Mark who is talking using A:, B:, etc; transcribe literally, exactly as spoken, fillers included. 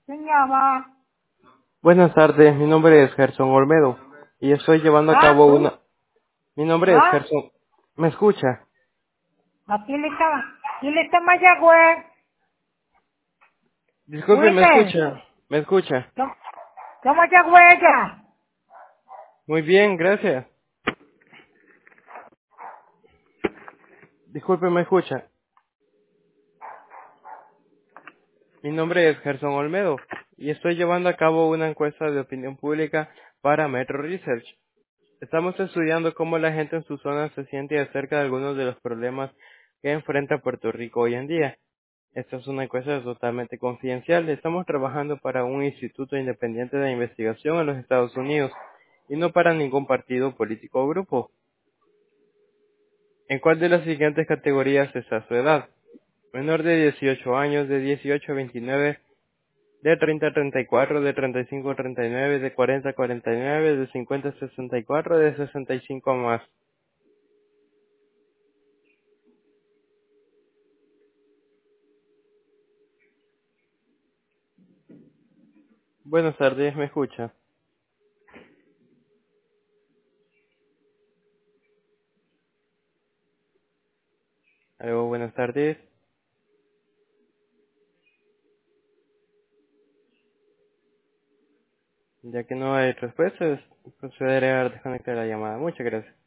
A: ¿Quién llama?
B: Buenas tardes, mi nombre es Gerson Olmedo y estoy llevando a
A: ¿Ah?
B: cabo una... Mi nombre es
A: ¿Ah?
B: Gerson... ¿Me escucha?
A: Aquí le está, aquí le está Mayagüez.
B: Disculpe, ¿me
A: Wilmer,
B: escucha? ¿Me escucha?
A: ¿cómo cómo Mayagüez ya?
B: Muy bien, gracias. Disculpe, ¿me escucha? Mi nombre es Gerson Olmedo y estoy llevando a cabo una encuesta de opinión pública para Metro Research. Estamos estudiando cómo la gente en su zona se siente acerca de algunos de los problemas que enfrenta Puerto Rico hoy en día. Esta es una encuesta totalmente confidencial. Estamos trabajando para un instituto independiente de investigación en los Estados Unidos y no para ningún partido político o grupo. ¿En cuál de las siguientes categorías está su edad? Menor de dieciocho años, de dieciocho a veintinueve, de treinta a treinta y cuatro, de treinta y cinco a treinta y nueve, de cuarenta a cuarenta y nueve, de cincuenta a sesenta y cuatro, de sesenta y cinco a más. Buenas tardes, ¿me escucha? Aló, buenas tardes. Ya que no hay respuestas, procederé a desconectar la llamada. Muchas gracias.